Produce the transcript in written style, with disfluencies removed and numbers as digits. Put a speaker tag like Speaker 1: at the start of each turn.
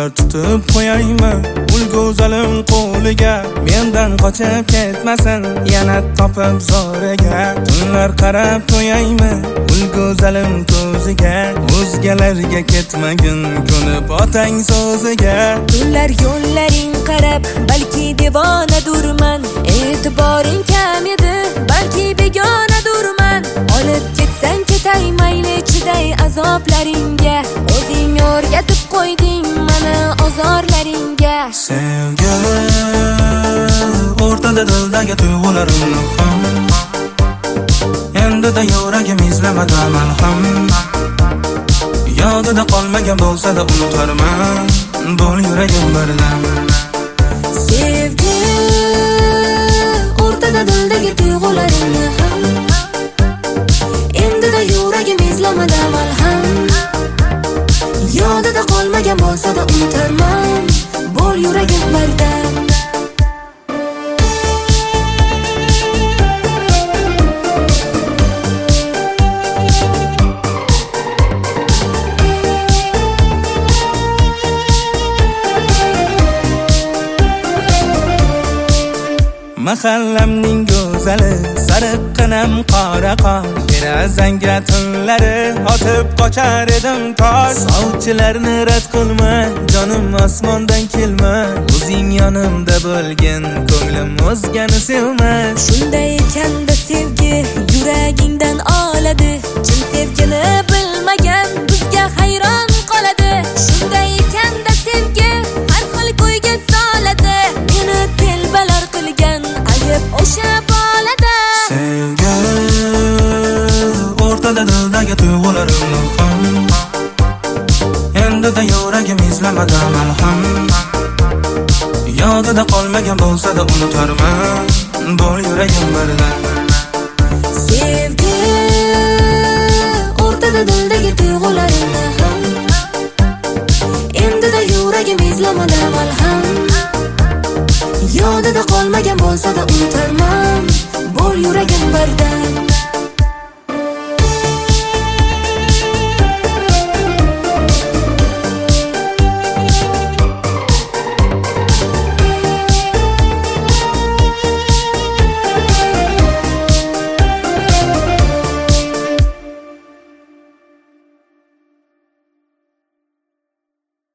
Speaker 1: Ular tutib qo'yaymi ul go'zalim qo'liga, mendan qochib ketmasin yana topib zo'riga. Tunlar qarab to'yaymi ul go'zalim ko'ziga, o'zgalarga ketmagin ko'nib otang so'ziga.
Speaker 2: Tunlar yo'llaring qarab balki devonadurman, e'tiboring kam edi balki begonadurman. Olib ketsang ketay mayli chiday azoblaringga, o'zing o'rgatib qo'yding mana ozorlaringga.
Speaker 1: Sevgi o'rtada dildagi tuyg'ularimni ham, endi-da yuragim izlamadi malham. Yodida qolmagan bo'lsa-da unutarman, bo'l yuragim birdan.
Speaker 2: Sevgi o'rtada dildagi tuyg'ularimni ham, endi-da yuragim izlamadi malham. Yodida qolmagan bo'lsa-da unutarman, bo'l yuragim birdan.
Speaker 1: Mahallamning go'zali sariqqinam qora qor, derazangga tunlari otib qochar edim tosh. Sovchilarni rad qilma, jonim osmondan kelma, o'zing yonimda bo'lgin, ko'nglim o'zgani sevmas.
Speaker 2: Shunday ekanda sevgi yuragingdan oladi, chin sevgini bilmagan bizga hayron qoladi. Shunday ekanda sevgi har xil ko'yga soladi, meni telbalar qilgan ayib o'sha bolada.
Speaker 1: Sevgi o'rtada dildagi tuyg'ularimni ham, endi-da yuragim izlamadi malham. Yodida qolmagan bo'lsa-da unutarman, bo'l yuragim birdan.
Speaker 2: Sevgi o'rtada dildagi tuyg'ularimni ham, endi-da yuragim izlamadi malham. Yodida qolmagan bo'lsa-da unutarman, bo'l yuragim birdan.